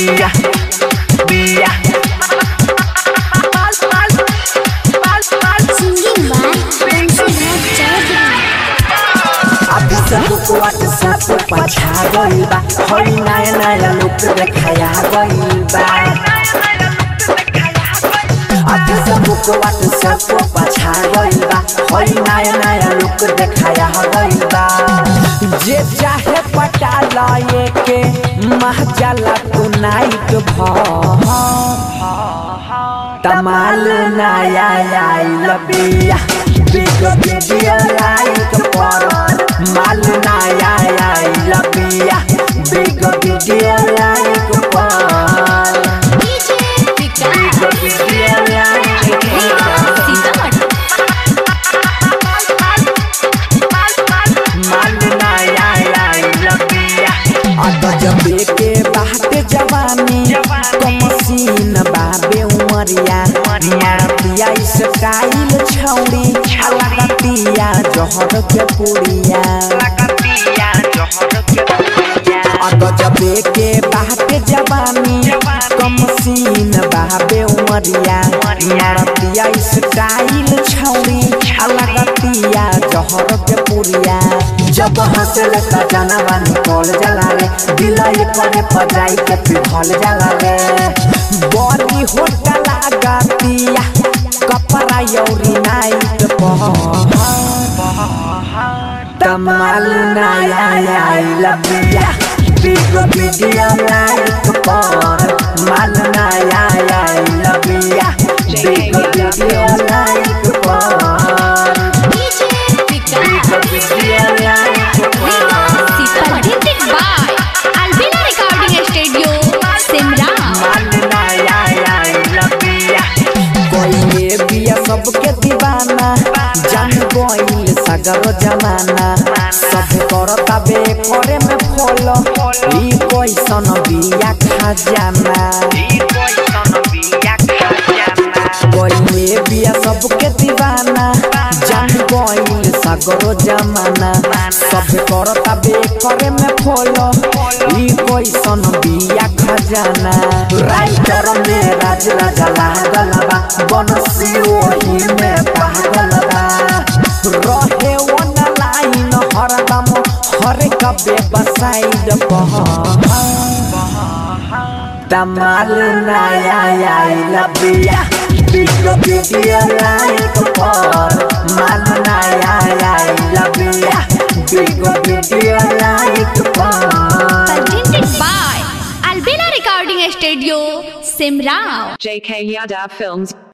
बिया बिया अभी सब व्हाट्सएप पछा गइल बा हई नया नया लुक देखाया गइल बा अभी सब व्हाट्सएप पछा गइल बा हई नया नया लुक देखाया गइल बा जे चाहे पटा लाए के महजला तू नाइट तमाल नया आइल बिया बिग वीडियो लाइक पर माल नया आइल बिया बिग वीडियो लाइक पर बिग वीडियो लाइक माल नया आइल बिया अगजबे के बात जवानी कमसीन बाबे उमरिया मारतिया स्टाइल छौड़ी लगतिया जहर के पुड़िया अगजबे के बात जवानी कमसीन बाबे उमरिया मारतिया स्टाइल छौड़ी लगतिया जहर के पुड़िया जब हंसल का जानवा निकल जाला रे दिलाई करे पजाई के पिघल जाला रे बॉडी होट लगातिया कपड़ा यौरी नाइट तमाल नया आइल बिया बिग वीडियो लाइक पर माल नया आइल बिया बिग वीडियो लाइक पर सबके दीवाना जान गइल सगरो जमाना सब करता बे करे में फॉलो ई कैसन बिया खजाना गइले बिया सबके दीवाना जान गइल सगरो जमाना सब करता बे करे में फॉलो ई कैसन बिया खजाना राइटर में राज राजा लागल बा बनसी वही में पागल बा रहे वन लाइन हरदम हर कबे बसाइड तमाल नया आइल बिया बिग वीडियो लाइक पर माल नया आइल बिया बिग वीडियो लाइक पर presented by Albina Recording Studio, Simrao. JK Yadav Films.